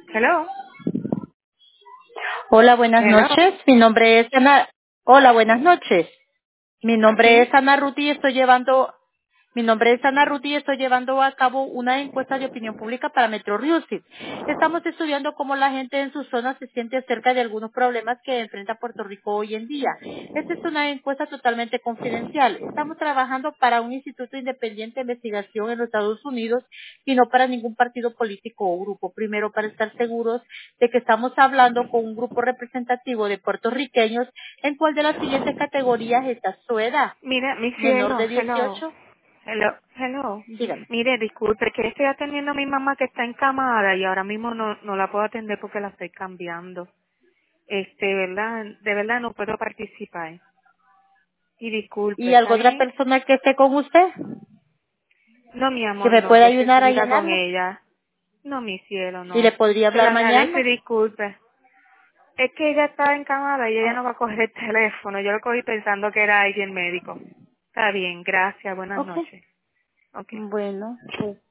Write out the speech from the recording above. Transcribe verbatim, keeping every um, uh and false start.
Hello. Hola, buenas Hello. noches. Mi nombre es Ana. Hola, buenas noches. Mi nombre es Sí. Ana Ruti y estoy llevando Mi nombre es Ana Ruti y estoy llevando a cabo una encuesta de opinión pública para Metro Music. Estamos estudiando cómo la gente en su zona se siente acerca de algunos problemas que enfrenta Puerto Rico hoy en día. Esta es una encuesta totalmente confidencial. Estamos trabajando para un instituto independiente de investigación en los Estados Unidos y no para ningún partido político o grupo. Primero, para estar seguros de que estamos hablando con un grupo representativo de puertorriqueños, en cuál de las siguientes categorías está su edad. Mira, mi Menor cielo. de Hello. dieciocho. Hello. Hello. Dígame. Mire, disculpe, que estoy atendiendo a mi mamá que está encamada y ahora mismo no, no la puedo atender porque la estoy cambiando. Este, ¿verdad? De verdad no puedo participar. Y disculpe, ¿Y ¿está alguna otra bien? persona que esté con usted No, mi que amor, me no. pueda Yo estoy ayudar a solita con llenarlo? ella. No, mi cielo, Y le no. podría Se lo hablar agradezco y mañana. disculpe. Es que ella está encamada y ella Oh, no va a coger el teléfono. Yo lo cogí pensando que era alguien médico. Está bien, gracias. Buenas ok. noches. Ok. Bueno, pues